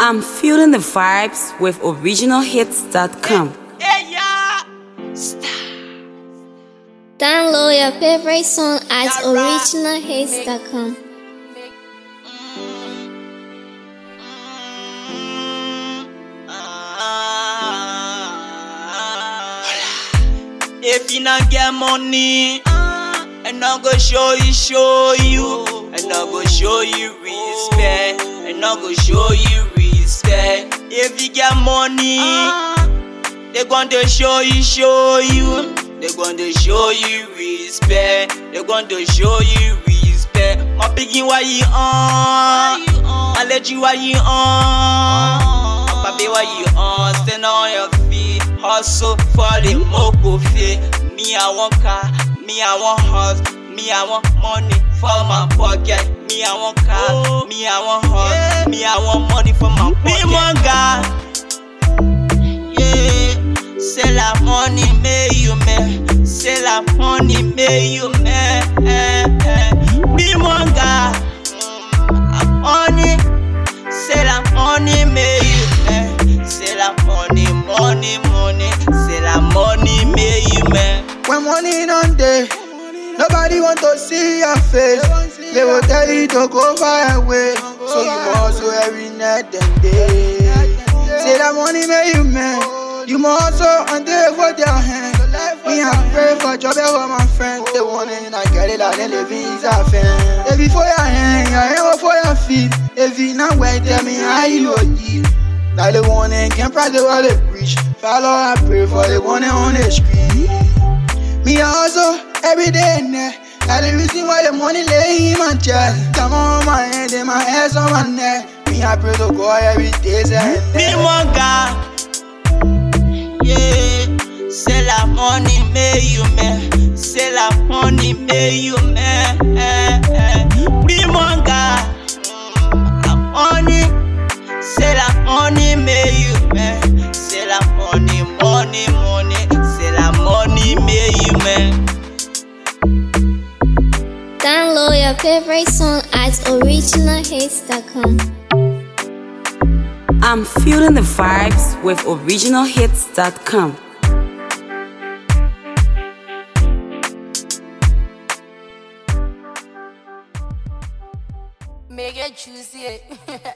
I'm feeling the vibes with originalhits.com. Hey, yeah. Stop. Download your favorite song at originalhits.com. If you not get money, and I go show you, and I go show you respect, and I go show you respect. If you get money, they going to show you, they going to show you respect, they going to show you respect. My piggy, why you on? I let you, why you on? My baby, why you on? Stand on your feet, hustle for the moko fit. Me, I want car, me, I want house, me, I want money for my pocket. Me, I want car, me, I want house, me, I want money for my pocket. Me, one guy, yeah. C'est la money, mais you man. C'est la money, mais you man. Me, one guy, money. C'est la money, mais you man. C'est la money, money, money. C'est la money, mais you man. When money don't day, nobody want to see your face. They will tell you to go far away, so you must hustle every night and day. Say that money make you man. You must hustle until for their hand. Me I pray for job for my friends. They want it and I get it out and live in a fan. If before your hand, your hand for your feet. If you not wait, tell me how you will eat. Like the one and can't practice what they preach. Follow I pray for the one on the screen. Me also every day and night. Got the reason why the money lay in my chest. Come on my hand and my ass on my neck. Me I pray to God every day and Me one guy, yeah. C'est la money, mais you man. C'est la money, mais you man. Me one guy, money. C'est la money, mais you man. C'est la money, money, money. C'est la money, mais you man. Download your favorite song at originalhits.com. I'm feeling the vibes with originalhits.com. Make it juicy.